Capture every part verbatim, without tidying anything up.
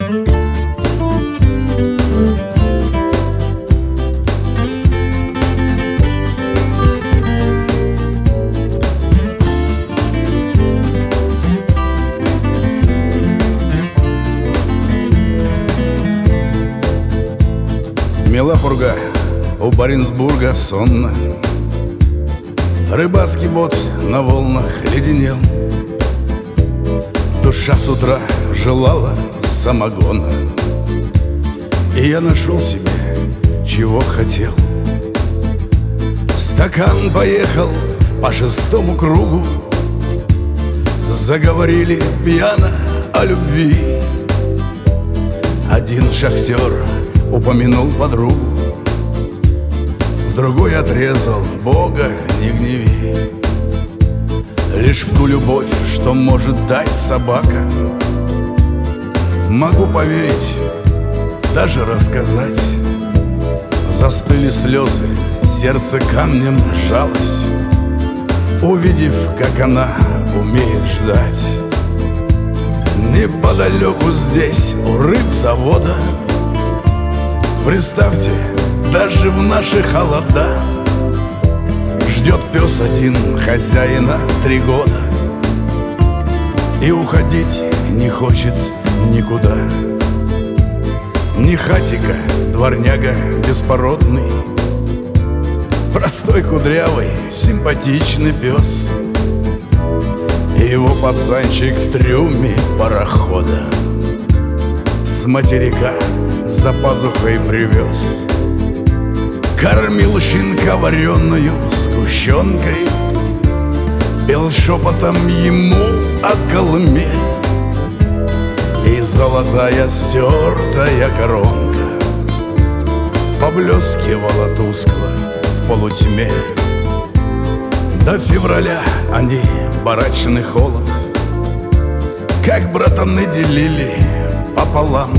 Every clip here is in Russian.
Мела пурга у Баренцбурга сонно, рыбацкий бот на волнах леденел. Душа с утра желала самогона, и я нашел себе, чего хотел. Стакан поехал по шестому кругу, заговорили пьяно о любви. Один шахтер упомянул подругу, другой отрезал: Бога не гневи. Лишь в ту любовь, что может дать собака, могу поверить, даже рассказать. Застыли слезы, сердце камнем сжалось, увидев, как она умеет ждать. Неподалеку здесь, у рыбзавода, представьте, даже в наши холода ждет пес один хозяина три года, и уходить не хочет никуда. Не хатика, дворняга беспородный, простой кудрявый симпатичный пес, и его пацанчик в трюме парохода с материка за пазухой привез. Кормил щенка вареную сгущенкой, пел шепотом ему о Колыме, и золотая стертая коронка поблескивала тускло в полутьме. До февраля они барачный холод, как братаны, делили пополам.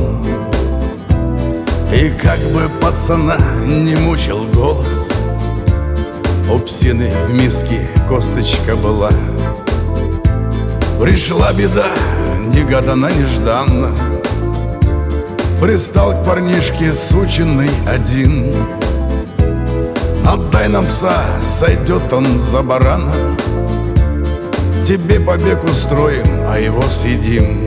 И как бы пацана не мучил голод, у псины в миске косточка была. Пришла беда, негаданно, нежданно, пристал к парнишке сученный один. Отдай нам пса, сойдет он за барана, тебе побег устроим, а его съедим.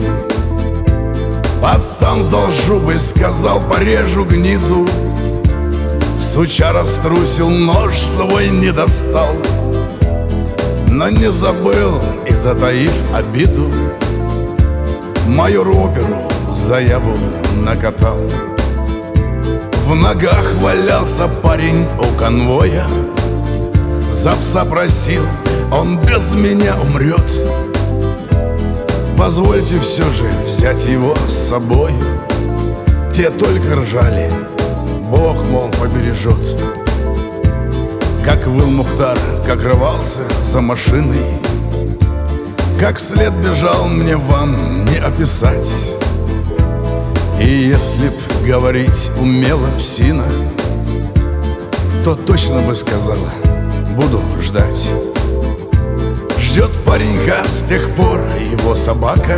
Пацан зал жубой сказал: порежу гниду. Сучара струсил, нож свой не достал, но не забыл и, затаив обиду, майору оперу заяву накатал. В ногах валялся парень у конвоя, за пса просил, он без меня умрет. Позвольте все же взять его с собой. Те только ржали, Бог, мол, побережет. Как выл Мухтар, как рвался за машиной, как вслед бежал, мне вам не описать. И если б говорить умела псина, то точно бы сказала: буду ждать. Ждет паренька с тех пор его собака,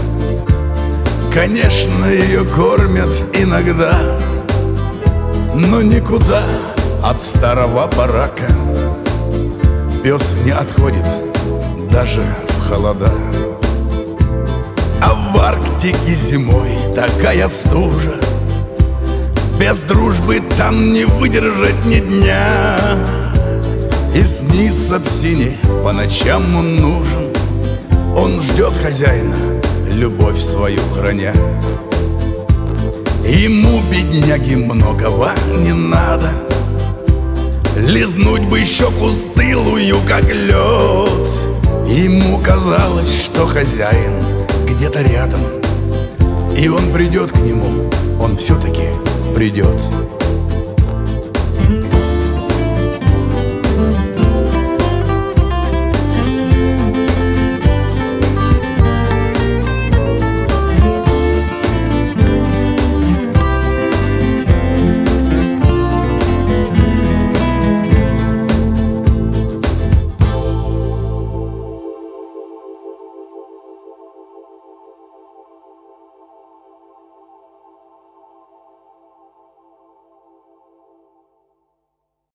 конечно, ее кормят иногда, но никуда от старого барака пес не отходит даже в холода. А в Арктике зимой такая стужа, без дружбы там не выдержать ни дня. И снится псине по ночам он нужен, он ждет хозяина, любовь свою храня. Ему, бедняге, многого не надо, лизнуть бы щеку стылую, как лед. Ему казалось, что хозяин где-то рядом, и он придет к нему, он все-таки придет.